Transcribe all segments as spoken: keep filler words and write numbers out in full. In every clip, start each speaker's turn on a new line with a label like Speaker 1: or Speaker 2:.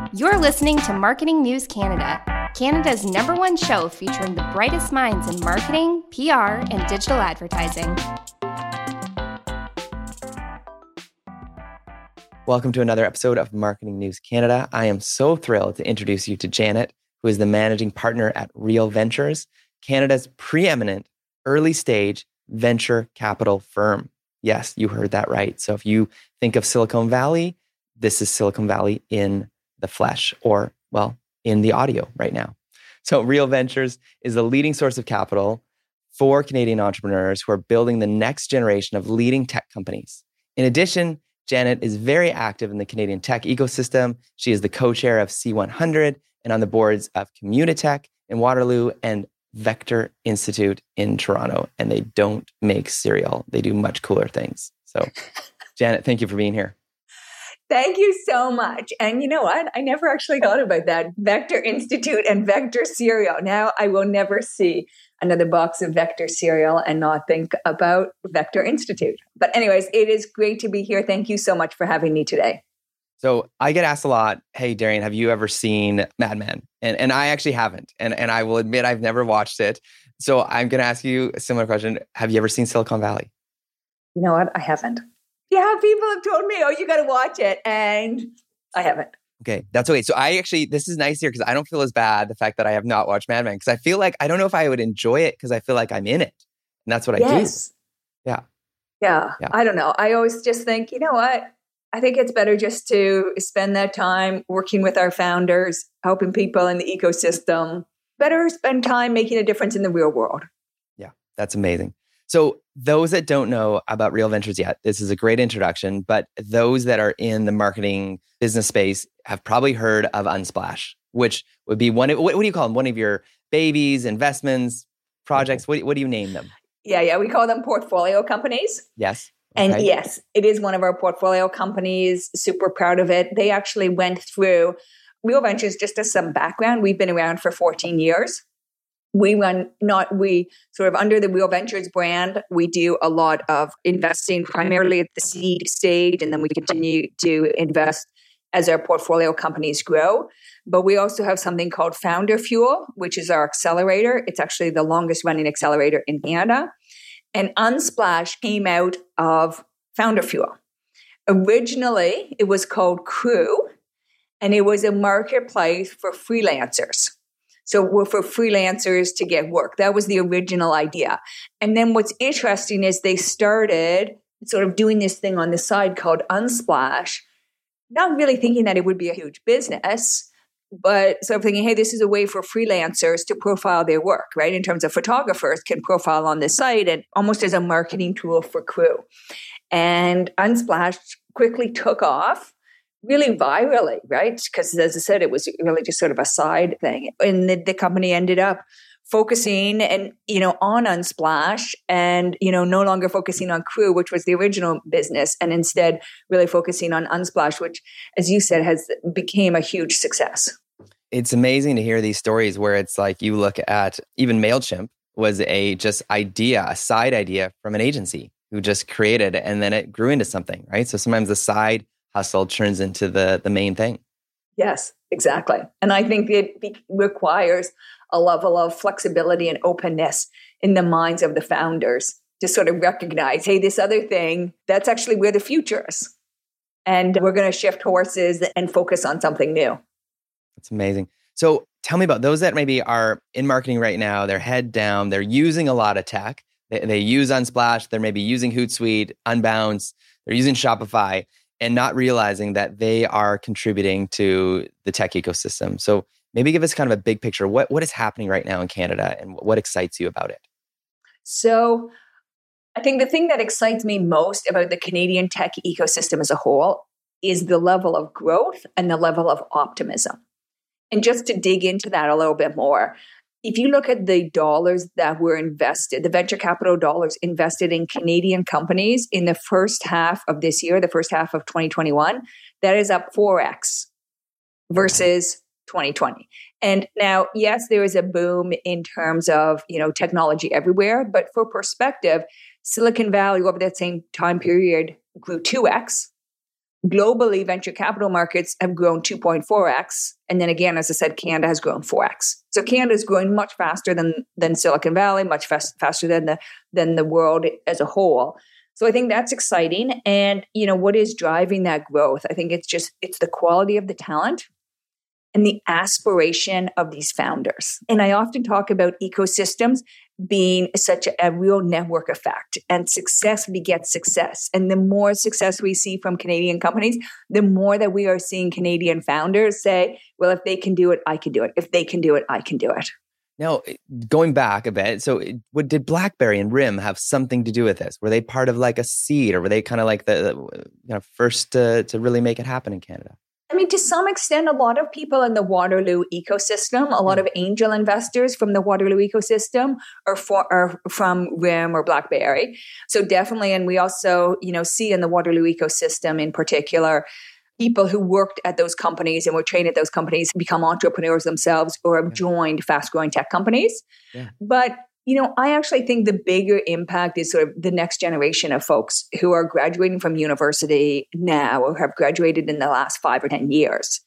Speaker 1: You're listening to Marketing News Canada, Canada's number one show featuring the brightest minds in marketing, P R, and digital advertising.
Speaker 2: Welcome to another episode of Marketing News Canada. I am so thrilled to introduce you to Janet, who is the managing partner at Real Ventures, Canada's preeminent early-stage venture capital firm. Yes, you heard that right. So if you think of Silicon Valley, this is Silicon Valley in the flesh, or, well, in the audio right now. So Real Ventures is the leading source of capital for Canadian entrepreneurs who are building the next generation of leading tech companies. In addition, Janet is very active in the Canadian tech ecosystem. She is the co-chair of C one hundred and on the boards of Communitech in Waterloo and Vector Institute in Toronto. And they don't make cereal. They do much cooler things. So Janet, thank you for being here.
Speaker 3: Thank you so much. And you know what? I never actually thought about that. Vector Institute and Vector cereal. Now I will never see another box of Vector cereal and not think about Vector Institute. But anyways, it is great to be here. Thank you so much for having me today.
Speaker 2: So I get asked a lot, hey, Darian, have you ever seen Mad Men? And and I actually haven't. And, and I will admit I've never watched it. So I'm going to ask you a similar question. Have you ever seen Silicon Valley?
Speaker 3: You know what? I haven't. Yeah, people have told me, oh, you got to watch it. And I haven't.
Speaker 2: Okay, that's okay. So I actually, this is nice here because I don't feel as bad, the fact that I have not watched Mad Men, because I feel like, I don't know if I would enjoy it because I feel like I'm in it. And that's what I
Speaker 3: yes.
Speaker 2: do. Yeah.
Speaker 3: yeah. Yeah. I don't know. I always just think, you know what? I think it's better just to spend that time working with our founders, helping people in the ecosystem. Better spend time making a difference in the real world.
Speaker 2: Yeah, that's amazing. So those that don't know about Real Ventures yet, this is a great introduction, but those that are in the marketing business space have probably heard of Unsplash, which would be one of, what, what do you call them? One of your babies, investments, projects? What, what do you name them?
Speaker 3: Yeah, yeah. We call them portfolio companies.
Speaker 2: Yes. Okay.
Speaker 3: And yes, it is one of our portfolio companies. Super proud of it. They actually went through Real Ventures, just as some background. We've been around for fourteen years. We run not, we sort of under the Real Ventures brand, we do a lot of investing primarily at the seed stage, and then we continue to invest as our portfolio companies grow. But we also have something called Founder Fuel, which is our accelerator. It's actually the longest running accelerator in Canada. And Unsplash came out of Founder Fuel. Originally, it was called Crew, and it was a marketplace for freelancers. So we're for freelancers to get work. That was the original idea. And then what's interesting is they started sort of doing this thing on the side called Unsplash, not really thinking that it would be a huge business, but sort of thinking, hey, this is a way for freelancers to profile their work, right? In terms of photographers can profile on the site and almost as a marketing tool for Crew. And Unsplash quickly took off. Really virally, right? Because as I said, it was really just sort of a side thing. And the, the company ended up focusing and, you know, on Unsplash and, you know, no longer focusing on Crew, which was the original business, and instead really focusing on Unsplash, which, as you said, has became a huge success.
Speaker 2: It's amazing to hear these stories where it's like you look at even MailChimp was a just idea, a side idea from an agency who just created it and then it grew into something, right? So sometimes the side hustle turns into the, the main thing.
Speaker 3: Yes, exactly. And I think it be- requires a level of flexibility and openness in the minds of the founders to sort of recognize, hey, this other thing, that's actually where the future is. And we're going to shift horses and focus on something new.
Speaker 2: That's amazing. So tell me about those that maybe are in marketing right now, they're head down, they're using a lot of tech. They, they use Unsplash, they're maybe using Hootsuite, Unbounce, they're using Shopify, and not realizing that they are contributing to the tech ecosystem. So maybe give us kind of a big picture. What, what is happening right now in Canada and what excites you about it?
Speaker 3: So I think the thing that excites me most about the Canadian tech ecosystem as a whole is the level of growth and the level of optimism. And just to dig into that a little bit more, if you look at the dollars that were invested, the venture capital dollars invested in Canadian companies in the first half of this year, the first half of twenty twenty-one, that is up four x versus twenty twenty. And now, yes, there is a boom in terms of, you know, technology everywhere, but for perspective, Silicon Valley over that same time period grew two x. globally, venture capital markets have grown two point four x. And then again, as I said, Canada has grown four x. So Canada is growing much faster than, than Silicon Valley, much fast, faster than the, than the world as a whole. So I think that's exciting. And, you know, what is driving that growth? I think it's just, it's the quality of the talent and the aspiration of these founders. And I often talk about ecosystems being such a, a real network effect, and success begets success. And the more success we see from Canadian companies, the more that we are seeing Canadian founders say, well, if they can do it, I can do it. If they can do it, I can do it.
Speaker 2: Now, going back a bit, so what, did BlackBerry and R I M have something to do with this? Were they part of like a seed, or were they kind of like the, the you know, first to, to really make it happen in Canada?
Speaker 3: I mean, to some extent, a lot of people in the Waterloo ecosystem, a lot of angel investors from the Waterloo ecosystem are, for, are from R I M or BlackBerry. So definitely, and we also, you know, see in the Waterloo ecosystem in particular, people who worked at those companies and were trained at those companies become entrepreneurs themselves or have joined fast-growing tech companies. Yeah. But you know, I actually think the bigger impact is sort of the next generation of folks who are graduating from university now or have graduated in the last five or ten years.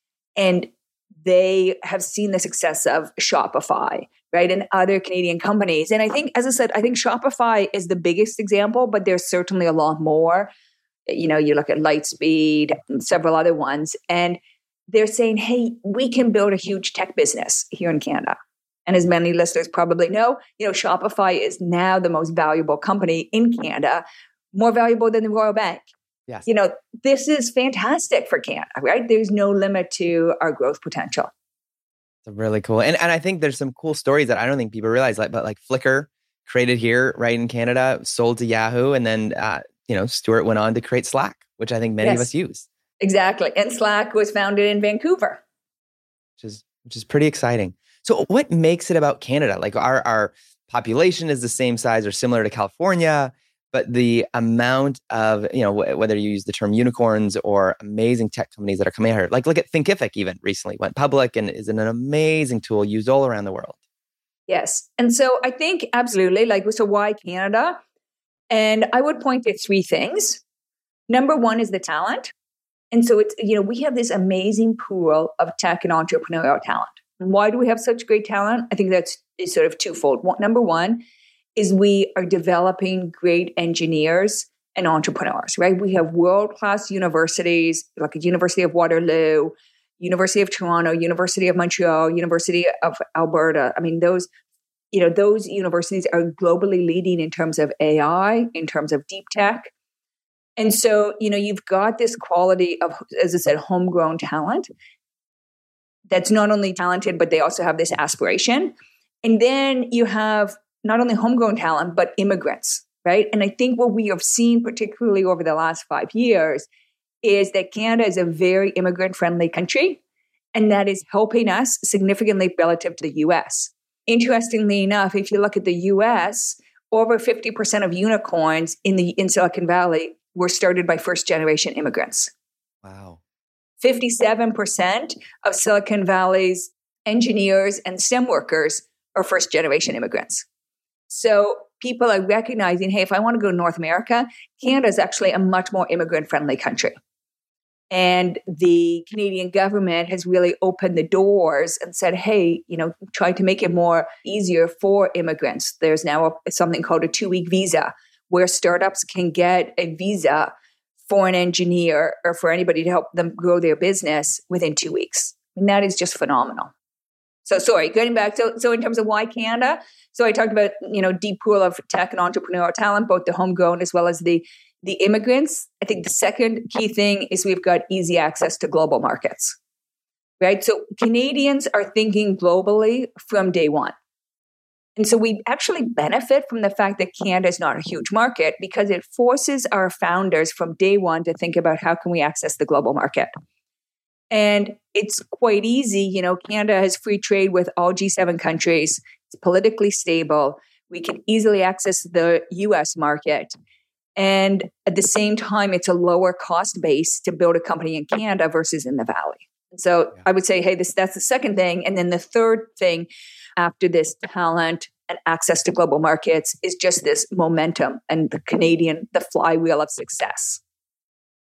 Speaker 3: And they have seen the success of Shopify, right? And other Canadian companies. And I think, as I said, I think Shopify is the biggest example, but there's certainly a lot more. You know, you look at Lightspeed and several other ones, and they're saying, hey, we can build a huge tech business here in Canada. And as many listeners probably know, you know, Shopify is now the most valuable company in Canada, more valuable than the Royal Bank.
Speaker 2: Yes.
Speaker 3: You know, this is fantastic for Canada, right? There's no limit to our growth potential.
Speaker 2: It's really cool. And and I think there's some cool stories that I don't think people realize, like, but like Flickr, created here, right in Canada, sold to Yahoo. And then, uh, you know, Stuart went on to create Slack, which I think many yes. of us use.
Speaker 3: Exactly. And Slack was founded in Vancouver.
Speaker 2: Which is, which is pretty exciting. So what makes it about Canada? Like our, our population is the same size or similar to California, but the amount of, you know, w- whether you use the term unicorns or amazing tech companies that are coming out here, like look at Thinkific even recently went public and is an amazing tool used all around the world.
Speaker 3: Yes. And so I think absolutely, like, so why Canada? And I would point to three things. Number one is the talent. And so it's, you know, we have this amazing pool of tech and entrepreneurial talent. Why do we have such great talent? I think that's is sort of twofold. One, number one is we are developing great engineers and entrepreneurs, right? We have world-class universities, like the University of Waterloo, University of Toronto, University of Montreal, University of Alberta. I mean, those, you know, those universities are globally leading in terms of A I, in terms of deep tech. And so, you know, you've got this quality of, as I said, homegrown talent that's not only talented, but they also have this aspiration. And then you have not only homegrown talent, but immigrants, right? And I think what we have seen, particularly over the last five years, is that Canada is a very immigrant-friendly country, and that is helping us significantly relative to the U S. Interestingly enough, if you look at the U S, over fifty percent of unicorns in the in Silicon Valley were started by first-generation immigrants.
Speaker 2: Wow.
Speaker 3: fifty-seven percent of Silicon Valley's engineers and STEM workers are first-generation immigrants. So people are recognizing, hey, if I want to go to North America, Canada is actually a much more immigrant-friendly country. And the Canadian government has really opened the doors and said, hey, you know, try to make it more easier for immigrants. There's now a, something called a two-week visa, where startups can get a visa for an engineer or for anybody to help them grow their business within two weeks. And that is just phenomenal. So sorry, getting back. So, so in terms of why Canada, so I talked about, you know, deep pool of tech and entrepreneurial talent, both the homegrown as well as the, the immigrants. I think the second key thing is we've got easy access to global markets, right? So Canadians are thinking globally from day one. And so we actually benefit from the fact that Canada is not a huge market because it forces our founders from day one to think about how can we access the global market. And it's quite easy. You know, Canada has free trade with all G seven countries. It's politically stable. We can easily access the U S market. And at the same time, it's a lower cost base to build a company in Canada versus in the Valley. So yeah. I would say, hey, this that's the second thing. And then the third thing after this talent and access to global markets is just this momentum and the Canadian, the flywheel of success.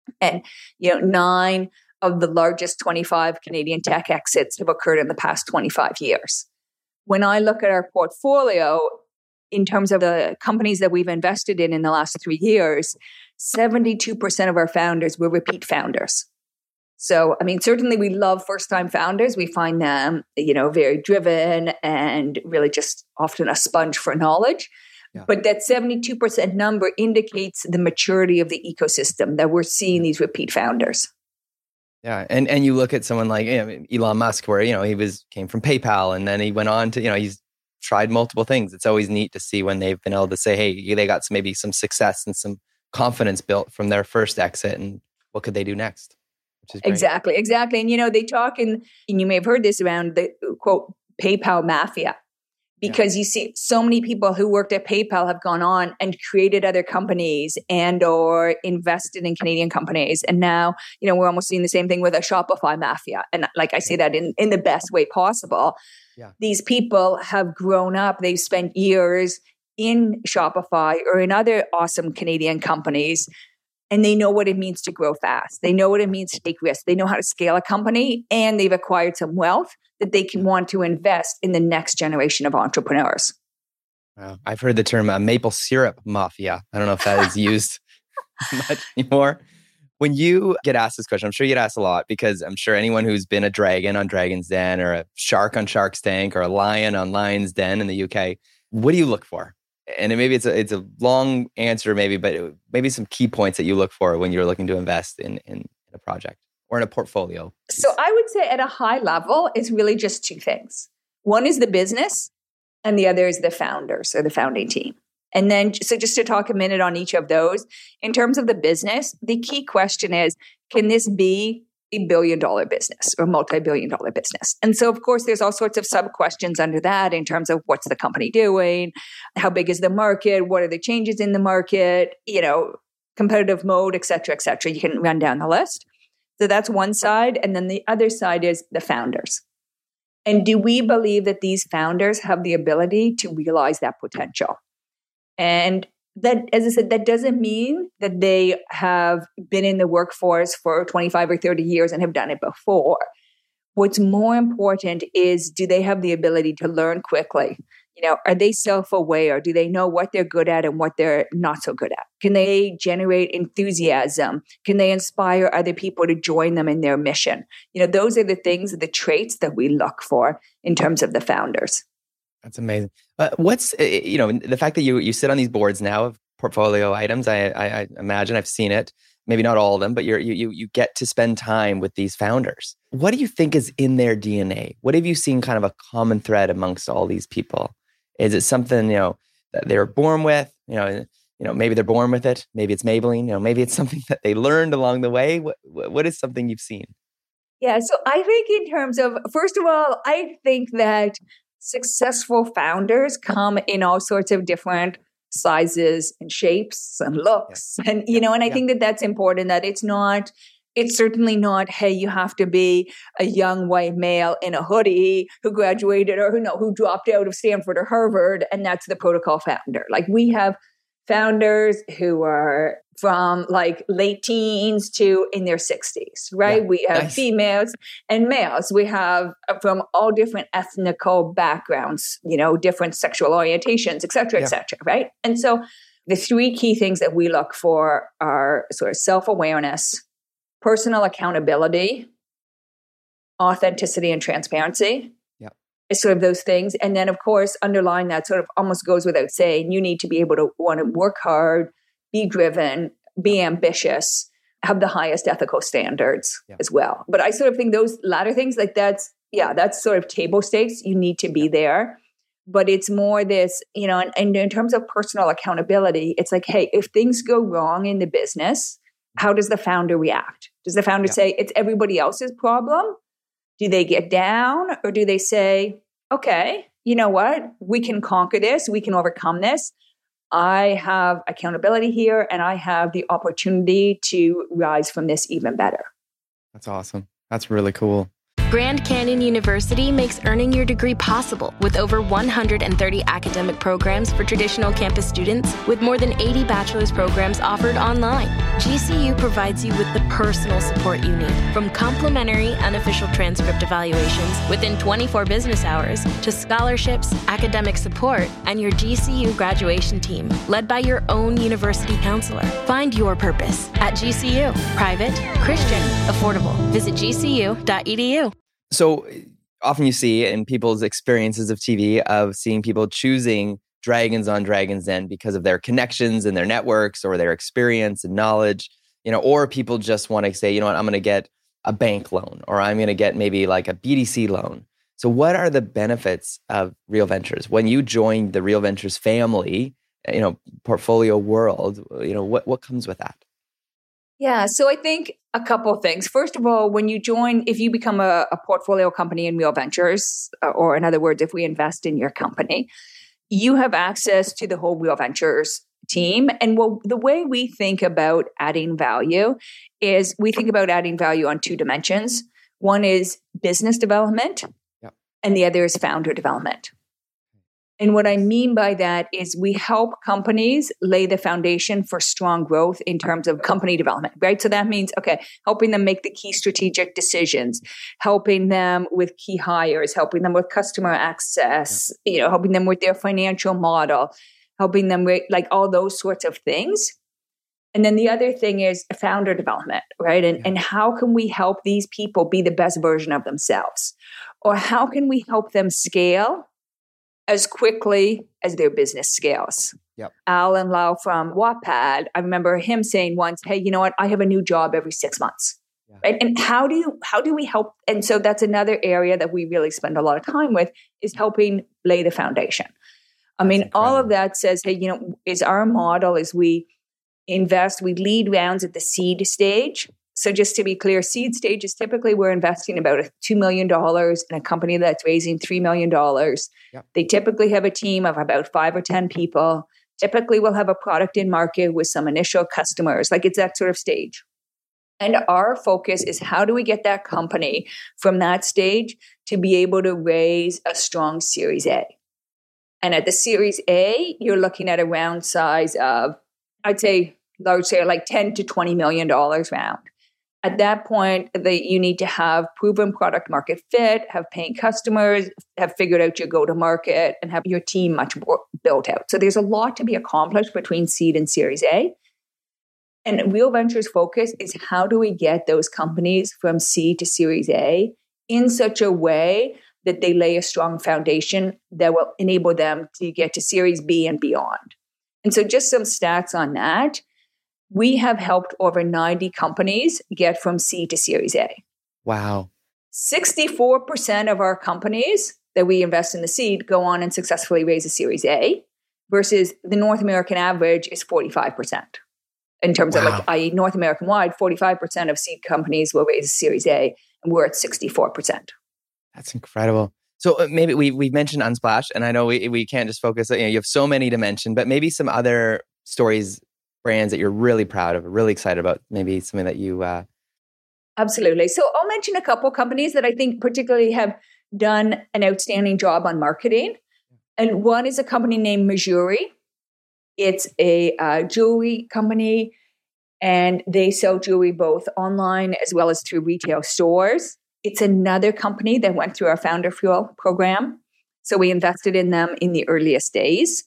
Speaker 3: And, you know, nine of the largest twenty-five Canadian tech exits have occurred in the past twenty-five years. When I look at our portfolio, in terms of the companies that we've invested in in the last three years, seventy-two percent of our founders were repeat founders. So, I mean, certainly we love first-time founders. We find them, you know, very driven and really just often a sponge for knowledge. Yeah. But that seventy-two percent number indicates the maturity of the ecosystem, that we're seeing these repeat founders.
Speaker 2: Yeah, and and you look at someone like, you know, Elon Musk, where, you know, he was came from PayPal, and then he went on to, you know, he's tried multiple things. It's always neat to see when they've been able to say, hey, they got some, maybe some success and some confidence built from their first exit, and what could they do next? Which is great.
Speaker 3: Exactly, exactly. And, you know, they talk in, and you may have heard this around the, quote, PayPal mafia, because yeah. you see so many people who worked at PayPal have gone on and created other companies and or invested in Canadian companies. And now, you know, we're almost seeing the same thing with a Shopify mafia. And like I say that in, in the best way possible. Yeah. These people have grown up. They've spent years in Shopify or in other awesome Canadian companies, and they know what it means to grow fast. They know what it means to take risks. They know how to scale a company, and they've acquired some wealth that they can want to invest in the next generation of entrepreneurs.
Speaker 2: Wow. I've heard the term uh, maple syrup mafia. I don't know if that is used much anymore. When you get asked this question, I'm sure you get asked a lot, because I'm sure anyone who's been a dragon on Dragon's Den or a shark on Shark's Tank or a lion on Lion's Den in the U K, what do you look for? And maybe it's a it's a long answer, maybe, but it, maybe some key points that you look for when you're looking to invest in, in, in a project or in a portfolio.
Speaker 3: So I would say at a high level, it's really just two things. One is the business, and the other is the founders or the founding team. And then, so just to talk a minute on each of those, in terms of the business, the key question is, can this be a billion dollar business or multi-billion dollar business? And so, of course, there's all sorts of sub questions under that in terms of what's the company doing? How big is the market? What are the changes in the market? You know, competitive mode, et cetera, et cetera. You can run down the list. So that's one side. And then the other side is the founders. And do we believe that these founders have the ability to realize that potential? And that, as I said, that doesn't mean that they have been in the workforce for twenty-five or thirty years and have done it before. What's more important is, do they have the ability to learn quickly? You know, are they self-aware? Do they know what they're good at and what they're not so good at? Can they generate enthusiasm? Can they inspire other people to join them in their mission? You know, those are the things, the traits that we look for in terms of the founders.
Speaker 2: That's amazing. Uh, what's, uh, you know, the fact that you you sit on these boards now of portfolio items, I, I, I imagine I've seen it, maybe not all of them, but you're, you you you get to spend time with these founders. What do you think is in their D N A? What have you seen kind of a common thread amongst all these people? Is it something, you know, that they were born with? You know, you know, maybe they're born with it. Maybe it's Maybelline. You know, maybe it's something that they learned along the way. What what is something you've seen?
Speaker 3: Yeah, so I think in terms of, first of all, I think that successful founders come in all sorts of different sizes and shapes and looks. Yeah. And, you know, and I yeah. think that that's important, that it's not, it's certainly not, hey, you have to be a young white male in a hoodie who graduated or who, no, who dropped out of Stanford or Harvard, and that's the protocol founder. Like, we have founders who are from like late teens to in their sixties, right? Yeah, we have nice. females and males. We have from all different ethnical backgrounds, you know, different sexual orientations, et cetera, yeah. et cetera, right? And so the three key things that we look for are sort of self-awareness, personal accountability, authenticity, and transparency. It's sort of those things. And then, of course, underlying that sort of almost goes without saying, you need to be able to want to work hard, be driven, be ambitious, have the highest ethical standards yeah. as well. But I sort of think those latter things, like that's, yeah, that's sort of table stakes. You need to be yeah. there. But it's more this, you know, and, and in terms of personal accountability, it's like, hey, if things go wrong in the business, how does the founder react? Does the founder yeah. say it's everybody else's problem? Do they get down, or do they say, okay, you know what? We can conquer this. We can overcome this. I have accountability here, and I have the opportunity to rise from this even better.
Speaker 2: That's awesome. That's really cool.
Speaker 4: Grand Canyon University makes earning your degree possible with over one hundred thirty academic programs for traditional campus students, with more than eighty bachelor's programs offered online. G C U provides you with the personal support you need, from complimentary unofficial transcript evaluations within twenty-four business hours to scholarships, academic support, and your G C U graduation team, led by your own university counselor. Find your purpose at G C U. Private, Christian, affordable. Visit G C U dot E D U.
Speaker 2: So often you see in people's experiences of T V of seeing people choosing Dragons on Dragons Den because of their connections and their networks or their experience and knowledge, you know, or people just want to say, you know what, I'm going to get a bank loan, or I'm going to get maybe like a B D C loan. So what are the benefits of Real Ventures? When you join the Real Ventures family, you know, portfolio world, you know, what, what comes with that?
Speaker 3: Yeah, so I think a couple of things. First of all, when you join, if you become a, a portfolio company in Real Ventures, or in other words, if we invest in your company, you have access to the whole Real Ventures team. And well, the way we think about adding value is we think about adding value on two dimensions. One is business development, yep. and the other is founder development. And what I mean by that is we help companies lay the foundation for strong growth in terms of company development, right? So that means, okay, helping them make the key strategic decisions, helping them with key hires, helping them with customer access, yeah. you know, helping them with their financial model, helping them with like all those sorts of things. And then the other thing is founder development, right? And, yeah. and how can we help these people be the best version of themselves? Or how can we help them scale as quickly as their business scales?
Speaker 2: Yep.
Speaker 3: Alan Lau from Wattpad, I remember him saying once, hey, you know what? I have a new job every six months. Yeah. Right? And how do you, how do we help? And so that's another area that we really spend a lot of time with, is helping lay the foundation. I that's mean, incredible. All of that says, hey, you know, is our model is we invest, we lead rounds at the seed stage. So just to be clear, seed stage is typically we're investing about two million dollars in a company that's raising three million dollars. Yep. They typically have a team of about five or ten people. Typically we'll have a product in market with some initial customers. Like it's that sort of stage. And our focus is how do we get that company from that stage to be able to raise a strong Series A? And at the Series A, you're looking at a round size of, I'd say, large say like ten to twenty million dollars round. At that point, the, you need to have proven product market fit, have paying customers, have figured out your go-to-market, and have your team much more built out. So there's a lot to be accomplished between seed and Series A. And Real Ventures' focus is how do we get those companies from seed to Series A in such a way that they lay a strong foundation that will enable them to get to Series B and beyond. And so just some stats on that. We have helped over ninety companies get from seed to Series A.
Speaker 2: Wow.
Speaker 3: sixty-four percent of our companies that we invest in the seed go on and successfully raise a Series A, versus the North American average is forty-five percent. In terms wow. of like, that is North American wide, forty-five percent of seed companies will raise a Series A, and we're at sixty-four percent.
Speaker 2: That's incredible. So uh, maybe we we mentioned Unsplash, and I know we we can't just focus, you know, you have so many to mention, but maybe some other stories, brands that you're really proud of, really excited about, maybe something that you... Uh...
Speaker 3: Absolutely. So I'll mention a couple companies that I think particularly have done an outstanding job on marketing. And one is a company named Mejuri. It's a uh, jewelry company, and they sell jewelry both online as well as through retail stores. It's another company that went through our Founder Fuel program. So we invested in them in the earliest days.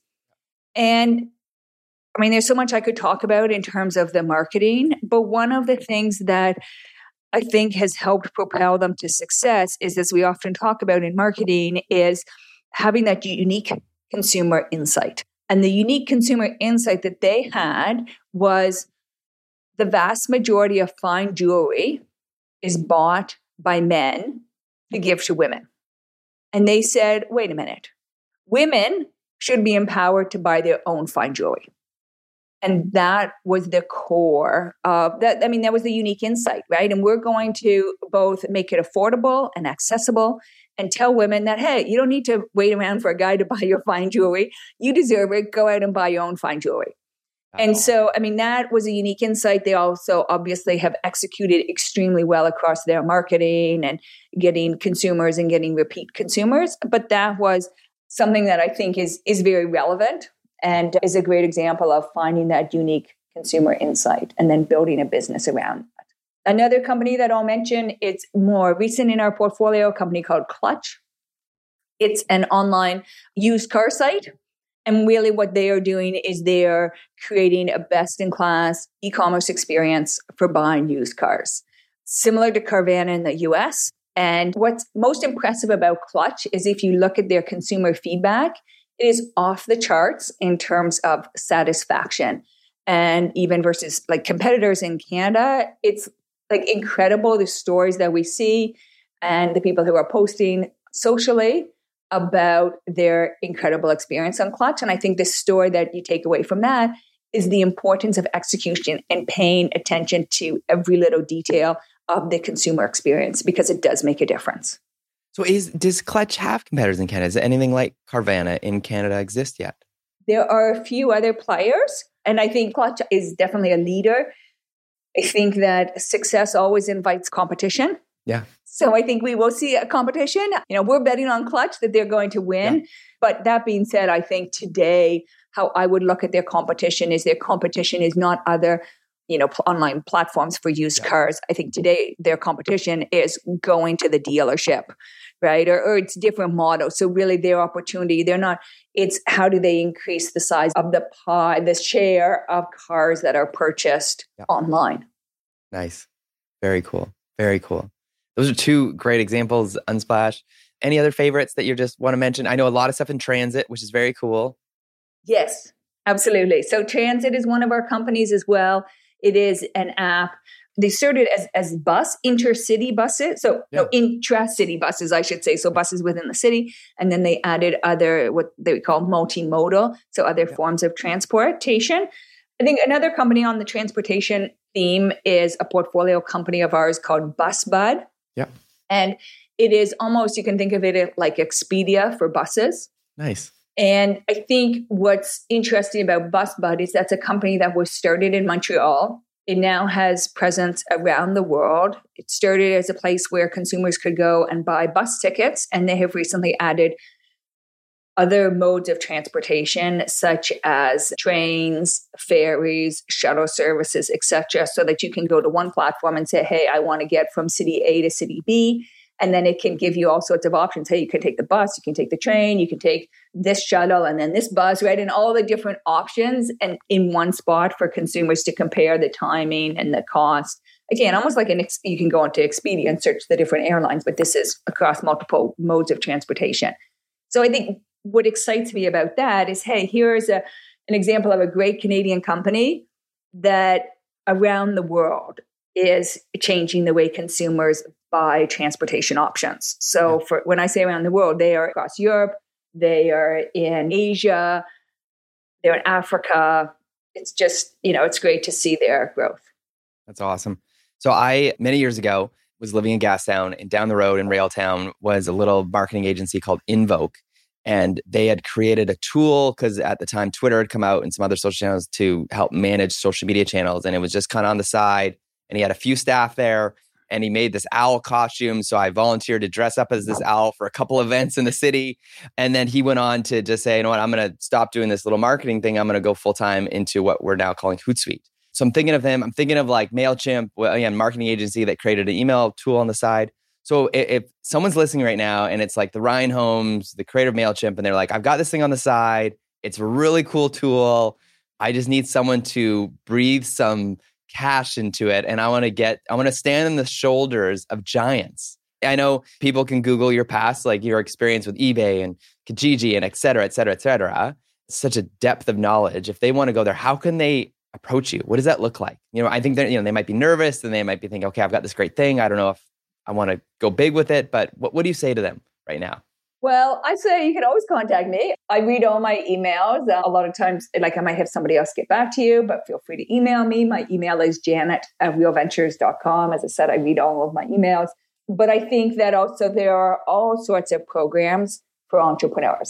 Speaker 3: And I mean, there's so much I could talk about in terms of the marketing, but one of the things that I think has helped propel them to success is, as we often talk about in marketing, is having that unique consumer insight. And the unique consumer insight that they had was the vast majority of fine jewelry is bought by men to give to women. And they said, wait a minute, women should be empowered to buy their own fine jewelry. And that was the core of that. I mean, that was the unique insight, right? And we're going to both make it affordable and accessible and tell women that, hey, you don't need to wait around for a guy to buy your fine jewelry. You deserve it. Go out and buy your own fine jewelry. And so, I mean, that was a unique insight. They also obviously have executed extremely well across their marketing and getting consumers and getting repeat consumers. But that was something that I think is, is very relevant and is a great example of finding that unique consumer insight and then building a business around that. Another company that I'll mention, it's more recent in our portfolio, a company called Clutch. It's an online used car site. And really what they are doing is they're creating a best-in-class e-commerce experience for buying used cars, similar to Carvana in the U S. And what's most impressive about Clutch is if you look at their consumer feedback, it is off the charts in terms of satisfaction. And even versus like competitors in Canada, it's like incredible, the stories that we see and the people who are posting socially about their incredible experience on Clutch. And I think the story that you take away from that is the importance of execution and paying attention to every little detail of the consumer experience, because it does make a difference.
Speaker 2: So is does Clutch have competitors in Canada? Is anything like Carvana in Canada exist yet?
Speaker 3: There are a few other players, and I think Clutch is definitely a leader. I think that success always invites competition.
Speaker 2: Yeah.
Speaker 3: So I think we will see a competition. You know, we're betting on Clutch that they're going to win. Yeah. But that being said, I think today, how I would look at their competition is their competition is not other, you know, pl- online platforms for used yeah. cars. I think today their competition is going to the dealership, right? Or, or it's different models. So really their opportunity, they're not, it's how do they increase the size of the pie, the share of cars that are purchased yeah. online.
Speaker 2: Nice. Very cool. Very cool. Those are two great examples, Unsplash. Any other favorites that you just want to mention? I know a lot of stuff in transit, which is very cool.
Speaker 3: Yes, absolutely. So Transit is one of our companies as well. It is an app. They started as, as bus, intercity buses. So yeah. no, intra-city buses, I should say. So buses within the city. And then they added other, what they call multimodal. So other yeah. forms of transportation. I think another company on the transportation theme is a portfolio company of ours called BusBud.
Speaker 2: Yeah.
Speaker 3: And it is almost, you can think of it like Expedia for buses.
Speaker 2: Nice.
Speaker 3: And I think what's interesting about BusBud is that's a company that was started in Montreal. It now has presence around the world. It started as a place where consumers could go and buy bus tickets, and they have recently added other modes of transportation, such as trains, ferries, shuttle services, et cetera, so that you can go to one platform and say, hey, I want to get from city A to city B. And then it can give you all sorts of options. Hey, you can take the bus, you can take the train, you can take this shuttle and then this bus, right? And all the different options and in one spot for consumers to compare the timing and the cost. Again, almost like an ex- you can go into Expedia and search the different airlines, but this is across multiple modes of transportation. So I think what excites me about that is, hey, here's a, an example of a great Canadian company that around the world is changing the way consumers buy transportation options. So for when I say around the world, they are across Europe, they are in Asia, they're in Africa. It's just, you know, it's great to see their growth.
Speaker 2: That's awesome. So I, many years ago, was living in Gastown, and down the road in Railtown was a little marketing agency called Invoke. And they had created a tool because at the time Twitter had come out and some other social channels to help manage social media channels. And it was just kind of on the side. And he had a few staff there, and he made this owl costume. So I volunteered to dress up as this owl for a couple events in the city. And then he went on to just say, you know what, I'm going to stop doing this little marketing thing. I'm going to go full time into what we're now calling Hootsuite. So I'm thinking of him. I'm thinking of like MailChimp, well, again, marketing agency that created an email tool on the side. So if, if someone's listening right now and it's like the Ryan Holmes, the creator of MailChimp, and they're like, I've got this thing on the side. It's a really cool tool. I just need someone to breathe some cash into it. And I want to get, I want to stand on the shoulders of giants. I know people can Google your past, like your experience with eBay and Kijiji and et cetera, et cetera, et cetera. Such a depth of knowledge. If they want to go there, how can they approach you? What does that look like? You know, I think that, you know, they might be nervous and they might be thinking, okay, I've got this great thing. I don't know if I want to go big with it, but what, what do you say to them right now?
Speaker 3: Well, I say you can always contact me. I read all my emails. Uh, a lot of times, like I might have somebody else get back to you, but feel free to email me. My email is janet at real ventures dot com. As I said, I read all of my emails. But I think that also there are all sorts of programs for entrepreneurs.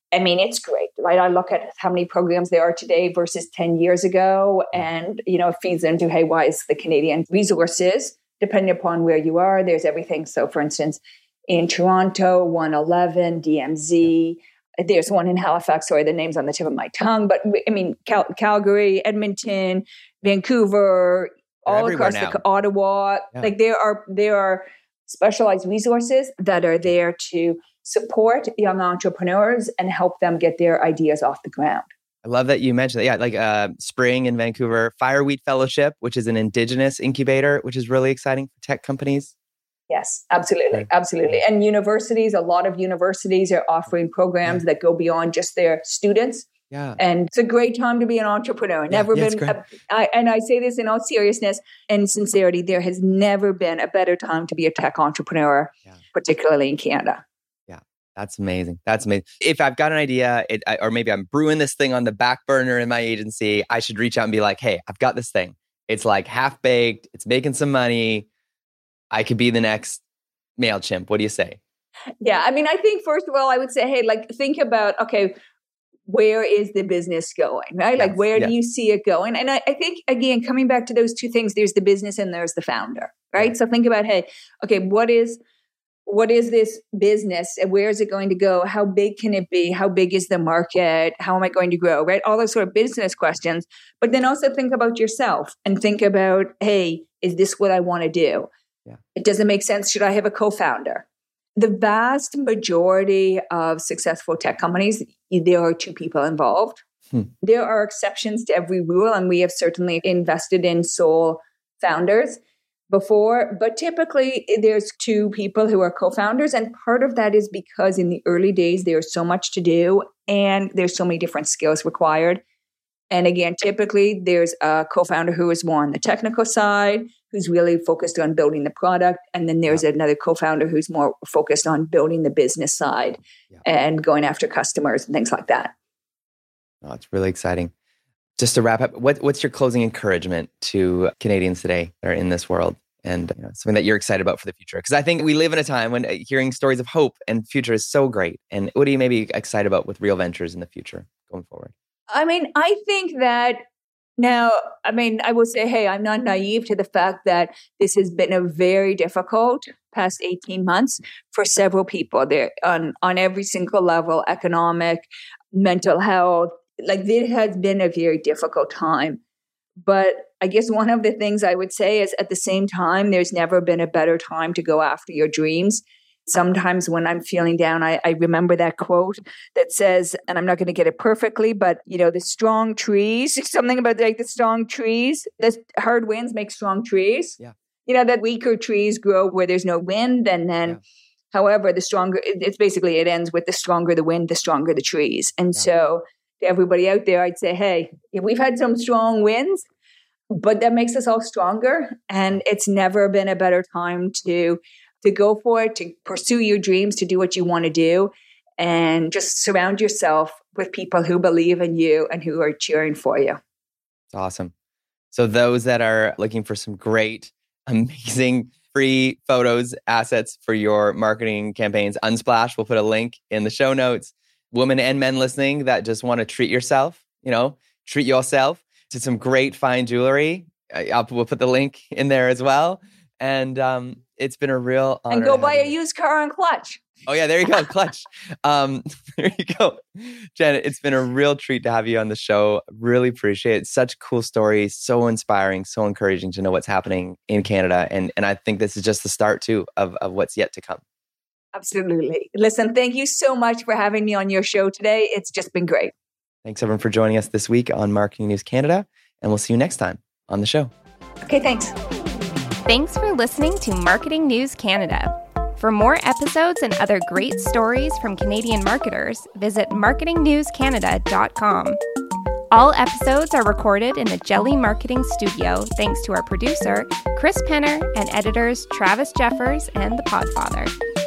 Speaker 3: I mean, it's great, right? I look at how many programs there are today versus ten years ago. And, you know, it feeds into, hey, why is the Canadian resources, depending upon where you are, there's everything. So for instance, in Toronto, one eleven, D M Z, there's one in Halifax, sorry, the name's on the tip of my tongue. But I mean, Cal- Calgary, Edmonton, Vancouver,
Speaker 2: They're
Speaker 3: all across
Speaker 2: now.
Speaker 3: the Ottawa.
Speaker 2: Yeah.
Speaker 3: Like there are, there are specialized resources that are there to support young entrepreneurs and help them get their ideas off the ground.
Speaker 2: I love that you mentioned that. Yeah, like uh, Spring in Vancouver, Fireweed Fellowship, which is an Indigenous incubator, which is really exciting for tech companies.
Speaker 3: Yes, absolutely. Absolutely. And universities, a lot of universities are offering programs that go beyond just their students.
Speaker 2: Yeah.
Speaker 3: And it's a great time to be an entrepreneur.
Speaker 2: Yeah,
Speaker 3: Never
Speaker 2: yeah, it's
Speaker 3: been,
Speaker 2: great.
Speaker 3: a, I, and I say this in all seriousness and sincerity, there has never been a better time to be a tech entrepreneur,
Speaker 2: Yeah.
Speaker 3: particularly in Canada.
Speaker 2: That's amazing. That's amazing. If I've got an idea, it, I, or maybe I'm brewing this thing on the back burner in my agency, I should reach out and be like, hey, I've got this thing. It's like half baked. It's making some money. I could be the next MailChimp. What do you say?
Speaker 3: Yeah. I mean, I think first of all, I would say, hey, like think about, okay, where is the business going, right?
Speaker 2: Yes,
Speaker 3: Like, where
Speaker 2: yes.
Speaker 3: do you see it going? And I, I think, again, coming back to those two things, there's the business and there's the founder, right? So think about, hey, okay, what is, what is this business and where is it going to go? How big can it be? How big is the market? How am I going to grow, right? All those sort of business questions. But then also think about yourself and think about, hey, is this what I want to do?
Speaker 2: Yeah.
Speaker 3: It doesn't make sense. Should I have a co-founder? The vast majority of successful tech companies, there are two people involved.
Speaker 2: Hmm.
Speaker 3: There are exceptions to every rule, and we have certainly invested in sole founders before, but typically there's two people who are co-founders. And part of that is because in the early days, there's so much to do and there's so many different skills required. And again, typically there's a co-founder who is more on the technical side, who's really focused on building the product. And then there's yeah. another co-founder who's more focused on building the business side yeah. and going after customers and things like that.
Speaker 2: Oh, it's really exciting. Just to wrap up, what, what's your closing encouragement to Canadians today that are in this world and you know, something that you're excited about for the future? Because I think we live in a time when hearing stories of hope and future is so great. And what are you maybe excited about with Real Ventures in the future going forward?
Speaker 3: I mean, I think that now, I mean, I will say, hey, I'm not naive to the fact that this has been a very difficult past eighteen months for several people there on, on every single level, economic, mental health. Like, it has been a very difficult time. But I guess one of the things I would say is at the same time, there's never been a better time to go after your dreams. Sometimes when I'm feeling down, I, I remember that quote that says, and I'm not going to get it perfectly, but, you know, the strong trees, something about like the strong trees, the hard winds make strong trees.
Speaker 2: Yeah.
Speaker 3: You know, that weaker trees grow where there's no wind. And then, yeah. however, the stronger, it's basically, it ends with the stronger the wind, the stronger the trees. And yeah. so to everybody out there, I'd say, hey, we've had some strong winds, but that makes us all stronger. And it's never been a better time to to go for it, to pursue your dreams, to do what you want to do, and just surround yourself with people who believe in you and who are cheering for you.
Speaker 2: It's awesome. So those that are looking for some great, amazing free photos, assets for your marketing campaigns, Unsplash, we'll put a link in the show notes. Women and men listening that just want to treat yourself, you know, treat yourself to some great fine jewelry. I'll, we'll put the link in there as well. And um, it's been a real honor.
Speaker 3: And go buy a used car on Clutch.
Speaker 2: Oh yeah, there you go, Clutch. um, there you go. Janet, it's been a real treat to have you on the show. Really appreciate it. Such cool stories, so inspiring, so encouraging to know what's happening in Canada. And and I think this is just the start too of, of what's yet to come.
Speaker 3: Absolutely. Listen, thank you so much for having me on your show today. It's just been great.
Speaker 2: Thanks everyone for joining us this week on Marketing News Canada. And we'll see you next time on the show.
Speaker 3: Okay, thanks.
Speaker 1: Thanks for listening to Marketing News Canada. For more episodes and other great stories from Canadian marketers, visit marketing news canada dot com. All episodes are recorded in the Jelly Marketing Studio thanks to our producer, Chris Penner, and editors Travis Jeffers and The Podfather.